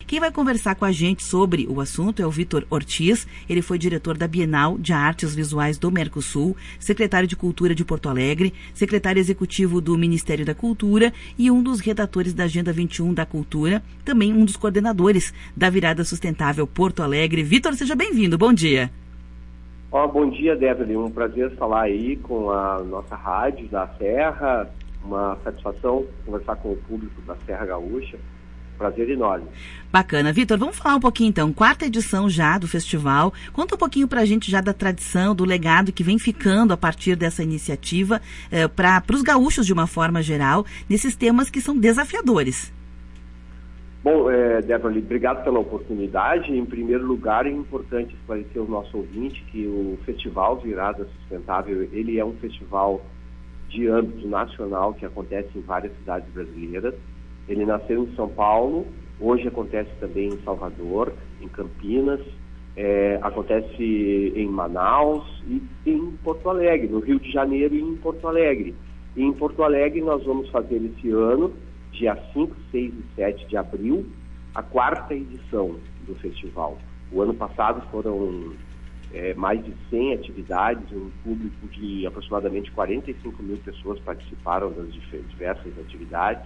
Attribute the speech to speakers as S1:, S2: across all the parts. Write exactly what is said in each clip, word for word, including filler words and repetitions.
S1: Quem vai conversar com a gente sobre o assunto é o Vitor Ortiz. Ele foi diretor da Bienal de Artes Visuais do Mercosul, secretário de Cultura de Porto Alegre, secretário executivo do Ministério da Cultura e um dos redatores da Agenda vinte e um da Cultura, também um dos coordenadores da Virada Sustentável Porto Alegre. Vitor, seja bem-vindo. Bom dia.
S2: Oh, bom dia, Débora. Um prazer falar aí com a nossa rádio da Serra. Uma satisfação conversar com o público da Serra Gaúcha. Prazer enorme.
S1: Bacana. Vitor, vamos falar um pouquinho então. Quarta edição já do festival. Conta um pouquinho pra gente já da tradição, do legado que vem ficando a partir dessa iniciativa eh, para os gaúchos de uma forma geral, nesses temas que são desafiadores.
S2: Bom, é, Débora, obrigado pela oportunidade. Em primeiro lugar, é importante esclarecer o nosso ouvinte que o Festival Virada Sustentável, ele é um festival de âmbito nacional que acontece em várias cidades brasileiras. Ele nasceu em São Paulo, hoje acontece também em Salvador, em Campinas, é, acontece em Manaus e em Porto Alegre, no Rio de Janeiro e em Porto Alegre. E em Porto Alegre nós vamos fazer esse ano, dia cinco, seis e sete de abril, a quarta edição do festival. O ano passado foram é, mais de cem atividades, um público de aproximadamente quarenta e cinco mil pessoas participaram das diversas atividades.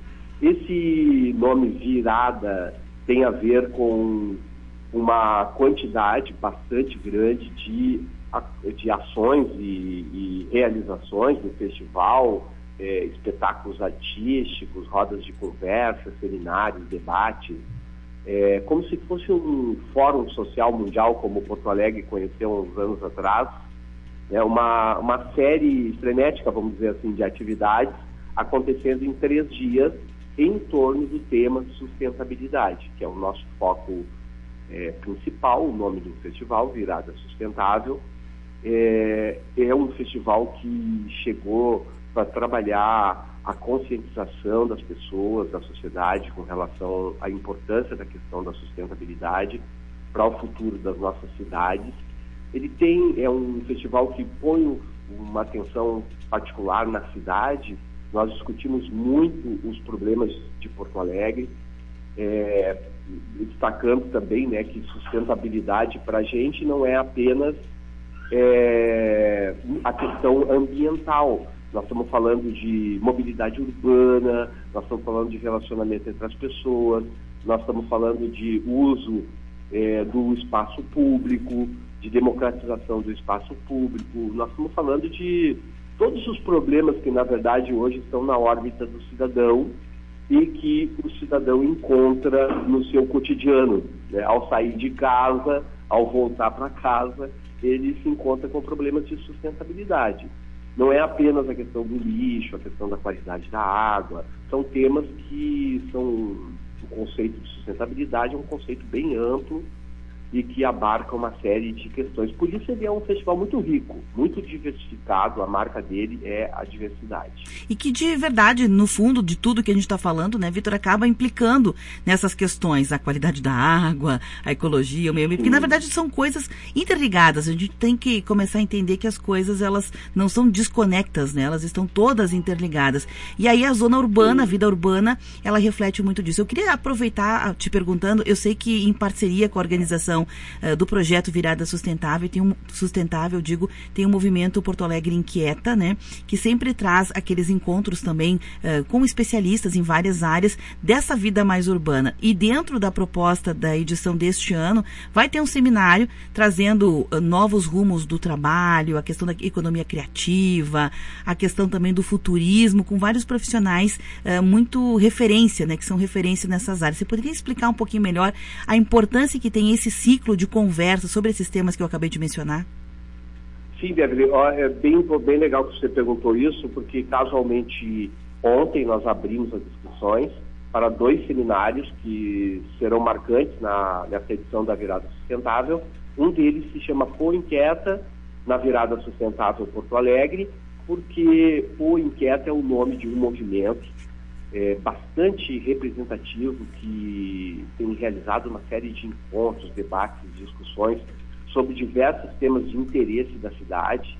S2: Esse nome Virada tem a ver com uma quantidade bastante grande de, de ações e, e realizações no festival, É, espetáculos artísticos, rodas de conversa, seminários, debates, é, como se fosse um fórum social mundial, como Porto Alegre conheceu há uns anos atrás, né, uma, uma série frenética, vamos dizer assim, de atividades acontecendo em três dias em torno do tema de sustentabilidade, que é o nosso foco é, principal, o nome do festival, Virada Sustentável. É, é um festival que chegou para trabalhar a conscientização das pessoas, da sociedade, com relação à importância da questão da sustentabilidade para o futuro das nossas cidades. Ele tem, é um festival que põe uma atenção particular na cidade. Nós discutimos muito os problemas de Porto Alegre, é, destacando também, né, que sustentabilidade para a gente não é apenas é, a questão ambiental. Nós estamos falando de mobilidade urbana, nós estamos falando de relacionamento entre as pessoas, nós estamos falando de uso é, do espaço público, de democratização do espaço público, nós estamos falando de todos os problemas que, na verdade, hoje estão na órbita do cidadão e que o cidadão encontra no seu cotidiano, né? Ao sair de casa, ao voltar para casa, ele se encontra com problemas de sustentabilidade. Não é apenas a questão do lixo, a questão da qualidade da água, são temas que são, o conceito de sustentabilidade é um conceito bem amplo e que abarca uma série de questões. Por isso ele é um festival muito rico, muito diversificado, a marca dele é a diversidade.
S1: E que de verdade, no fundo de tudo que a gente está falando, né, Vitor, acaba implicando nessas questões, a qualidade da água, a ecologia, o meio ambiente, porque na verdade são coisas interligadas, a gente tem que começar a entender que as coisas, elas não são desconectas, né, elas estão todas interligadas. E aí a zona urbana, a vida urbana, ela reflete muito disso. Eu queria aproveitar te perguntando, eu sei que em parceria com a organização Uh, do projeto Virada Sustentável, tem um sustentável, digo, tem um movimento Porto Alegre Inquieta, né, que sempre traz aqueles encontros também uh, com especialistas em várias áreas dessa vida mais urbana. E dentro da proposta da edição deste ano, vai ter um seminário trazendo uh, novos rumos do trabalho, a questão da economia criativa, a questão também do futurismo, com vários profissionais uh, muito referência, né, que são referência nessas áreas. Você poderia explicar um pouquinho melhor a importância que tem esse ciclo de conversa sobre esses temas que eu acabei de mencionar?
S2: Sim, Beverly, é bem, bem legal que você perguntou isso, porque casualmente ontem nós abrimos as inscrições para dois seminários que serão marcantes na, nessa edição da Virada Sustentável. Um deles se chama Pô Inquieta, na Virada Sustentável Porto Alegre, porque Pô Inquieta é o nome de um movimento É, bastante representativo que tem realizado uma série de encontros, debates, discussões sobre diversos temas de interesse da cidade.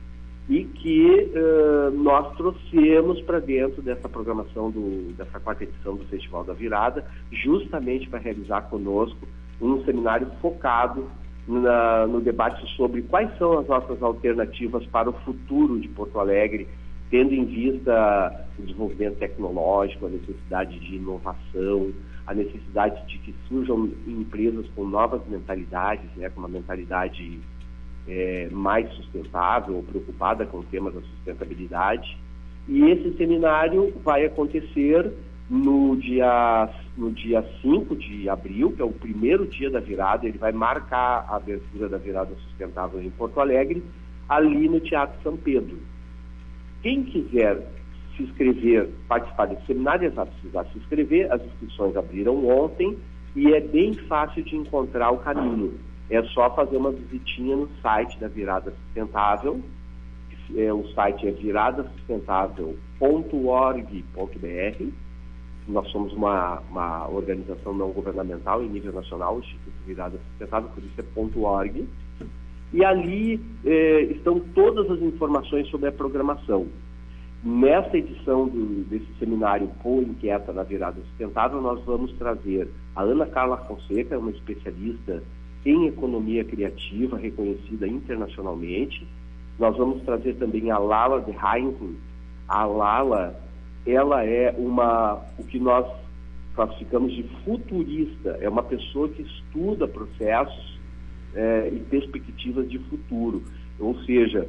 S2: e que uh, nós trouxemos para dentro dessa programação, do, dessa quarta edição do Festival da Virada, justamente para realizar conosco um seminário focado na, no debate sobre quais são as nossas alternativas para o futuro de Porto Alegre, tendo em vista o desenvolvimento tecnológico, a necessidade de inovação, a necessidade de que surjam empresas com novas mentalidades, né, com uma mentalidade É, mais sustentável, preocupada com o tema da sustentabilidade. E esse seminário vai acontecer no dia, no dia cinco de abril, que é o primeiro dia da virada. Ele vai marcar a abertura da virada sustentável em Porto Alegre, ali no Teatro São Pedro. Quem quiser se inscrever, participar desse seminário, vai precisar se inscrever. As inscrições abriram ontem e é bem fácil de encontrar o caminho. É só fazer uma visitinha no site da Virada Sustentável. É, o site é virada sustentável ponto org ponto br. Nós somos uma, uma organização não governamental em nível nacional, o Instituto Virada Sustentável, por isso é .org. E ali é, estão todas as informações sobre a programação. Nessa edição do, desse seminário Pô Inquieta na Virada Sustentável, nós vamos trazer a Ana Carla Fonseca, uma especialista em economia criativa, reconhecida internacionalmente. Nós vamos trazer também a Lala de Heineken. A Lala, ela é uma, o que nós classificamos de futurista, é uma pessoa que estuda processos é, e perspectivas de futuro. Ou seja,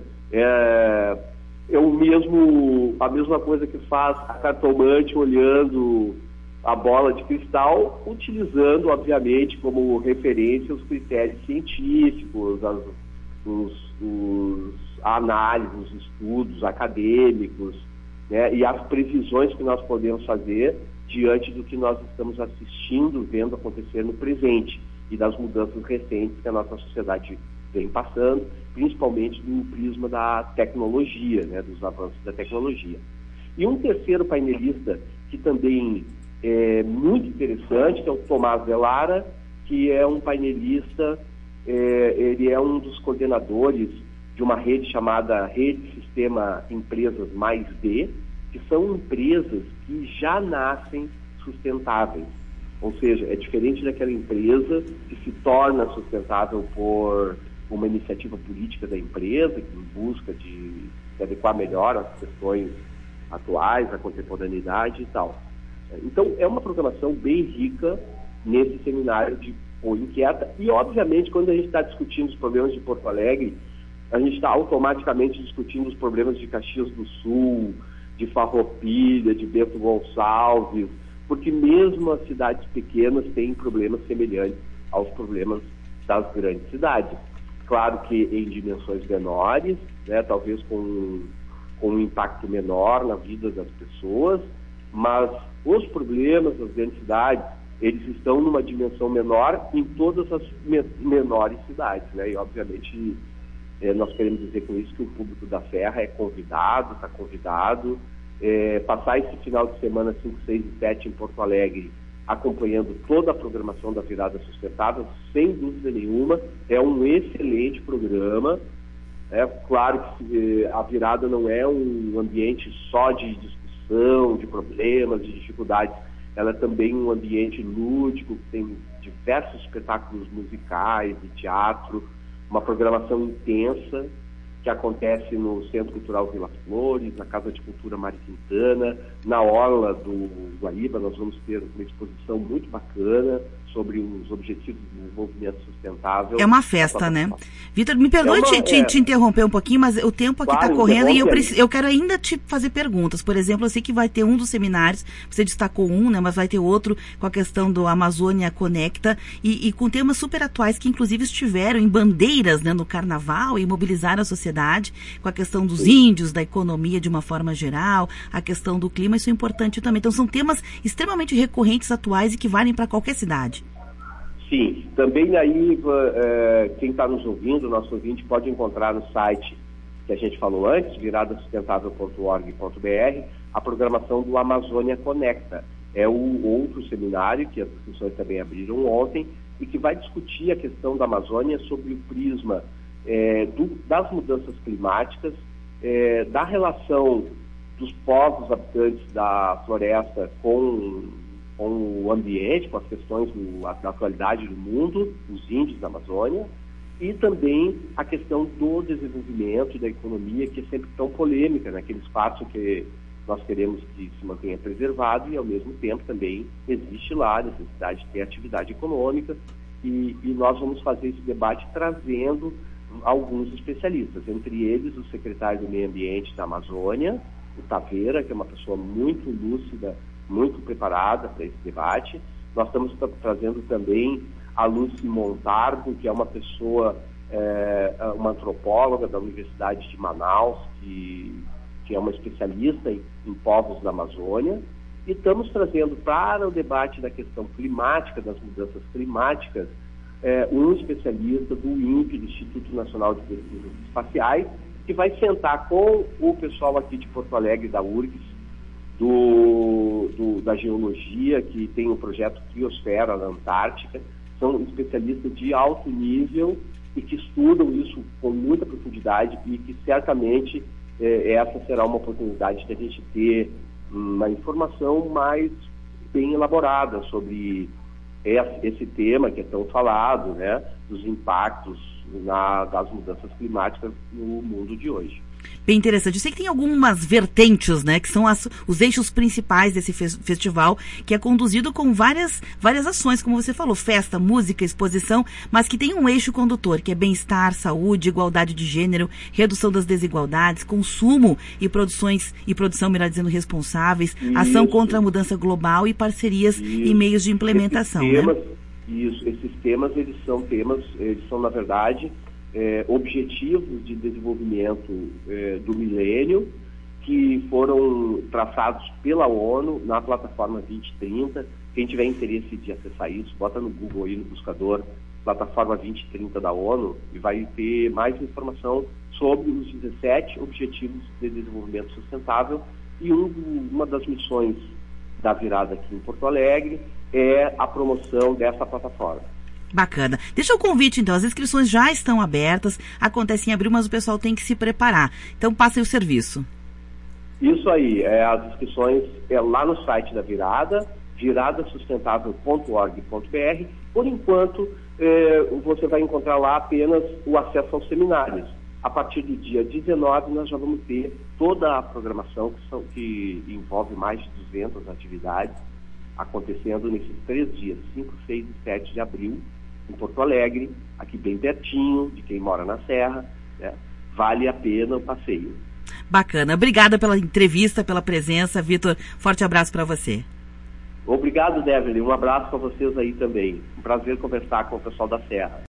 S2: é, é o mesmo, a mesma coisa que faz a cartomante olhando a bola de cristal, utilizando, obviamente, como referência os critérios científicos, as, os, os, a análise, os estudos acadêmicos, né, e as previsões que nós podemos fazer diante do que nós estamos assistindo, vendo acontecer no presente e das mudanças recentes que a nossa sociedade vem passando, principalmente no prisma da tecnologia, né, dos avanços da tecnologia. E um terceiro painelista que também é muito interessante, que é o Tomás Velara, que é um painelista, é, ele é um dos coordenadores de uma rede chamada Rede Sistema Empresas Mais D, que são empresas que já nascem sustentáveis. Ou seja, é diferente daquela empresa que se torna sustentável por uma iniciativa política da empresa, que busca de, de adequar melhor às questões atuais, à contemporaneidade e tal. Então, é uma programação bem rica nesse seminário de Pô Inquieta. E, obviamente, quando a gente está discutindo os problemas de Porto Alegre, a gente está automaticamente discutindo os problemas de Caxias do Sul, de Farroupilha, de Bento Gonçalves, porque mesmo as cidades pequenas têm problemas semelhantes aos problemas das grandes cidades. Claro que em dimensões menores, né, talvez com, com um impacto menor na vida das pessoas, mas os problemas das grandes cidades, eles estão numa dimensão menor em todas as me menores cidades, né? E, obviamente, eh, nós queremos dizer com isso que o público da Serra é convidado, está convidado. Eh, passar esse final de semana cinco, seis e sete em Porto Alegre, acompanhando toda a programação da Virada Sustentável, sem dúvida nenhuma, é um excelente programa. É claro que eh, a Virada não é um ambiente só de discussão, de problemas, de dificuldades. Ela é também um ambiente lúdico, que tem diversos espetáculos musicais, de teatro, uma programação intensa que acontece no Centro Cultural Vila Flores, na Casa de Cultura Mário Quintana, na Orla do Guaíba. Nós vamos ter uma exposição muito bacana sobre os Objetivos de Desenvolvimento Sustentável.
S1: É uma festa, né? Vitor, me perdoe é uma, te, te, é... te interromper um pouquinho, mas o tempo aqui está claro, correndo e eu, preciso, eu quero ainda te fazer perguntas. Por exemplo, eu sei que vai ter um dos seminários, você destacou um, né? Mas vai ter outro com a questão do Amazônia Conecta e, e com temas super atuais que inclusive estiveram em bandeiras, né, no Carnaval e mobilizaram a sociedade com a questão dos Sim. índios, da economia de uma forma geral, a questão do clima, isso é importante também. Então são temas extremamente recorrentes, atuais e que valem para qualquer cidade.
S2: Sim, também aí é, quem está nos ouvindo, nosso ouvinte, pode encontrar no site que a gente falou antes, virada sustentável ponto org ponto br, a programação do Amazônia Conecta. É o outro seminário que as discussões também abriram ontem e que vai discutir a questão da Amazônia sobre o prisma é, do, das mudanças climáticas é, da relação dos povos habitantes da floresta com, com o ambiente, com as questões do, da atualidade do mundo, os índios da Amazônia, e também a questão do desenvolvimento e da economia, que é sempre tão polêmica, naquele espaço que nós queremos que se mantenha preservado e, ao mesmo tempo, também existe lá a necessidade de ter atividade econômica, e, e nós vamos fazer esse debate trazendo alguns especialistas, entre eles o secretário do Meio Ambiente da Amazônia, o Taveira, que é uma pessoa muito lúcida, muito preparada para esse debate. Nós estamos tra- trazendo também a Lucy Montardo, que é uma pessoa, é, uma antropóloga da Universidade de Manaus, que, que é uma especialista em, em povos da Amazônia, e estamos trazendo para o debate da questão climática, das mudanças climáticas, é, um especialista do I N P, do Instituto Nacional de Pesquisas Espaciais, que vai sentar com o pessoal aqui de Porto Alegre, da U R G S, do, do, da geologia, que tem o projeto Criosfera na Antártica. São especialistas de alto nível e que estudam isso com muita profundidade, e que certamente eh, essa será uma oportunidade de a gente ter uma informação mais bem elaborada sobre esse, esse tema que é tão falado, né, dos impactos na, das mudanças climáticas no mundo de hoje.
S1: Bem interessante. Eu sei que tem algumas vertentes, né, que são as, os eixos principais desse fe- festival, que é conduzido com várias, várias ações, como você falou, festa, música, exposição, mas que tem um eixo condutor, que é bem-estar, saúde, igualdade de gênero, redução das desigualdades, consumo e produções, e produção, melhor dizendo, responsáveis, isso. Ação contra a mudança global e parcerias isso. E meios de implementação.
S2: Esses temas,
S1: né?
S2: Isso, esses temas, eles são temas, eles são, na verdade, É, objetivos de desenvolvimento é, do milênio, que foram traçados pela ONU na plataforma vinte trinta. Quem tiver interesse de acessar isso, bota no Google aí, no buscador, plataforma vinte trinta da ONU, e vai ter mais informação sobre os dezessete Objetivos de Desenvolvimento Sustentável. E um, uma das missões da virada aqui em Porto Alegre é a promoção dessa plataforma.
S1: Bacana. Deixa o convite, então. As inscrições já estão abertas, acontecem em abril, mas o pessoal tem que se preparar. Então, passem o serviço.
S2: Isso aí. É, as inscrições é lá no site da Virada, virada sustentável ponto org ponto b r. Por enquanto, é, você vai encontrar lá apenas o acesso aos seminários. A partir do dia dezenove, nós já vamos ter toda a programação, que, são, que envolve mais de duzentas atividades, acontecendo nesses três dias, cinco, seis e sete de abril, em Porto Alegre, aqui bem pertinho de quem mora na Serra, né? Vale a pena o passeio.
S1: Bacana. Obrigada pela entrevista, pela presença, Vitor. Forte abraço para você.
S2: Obrigado, Deverly. Um abraço para vocês aí também. Um prazer conversar com o pessoal da Serra.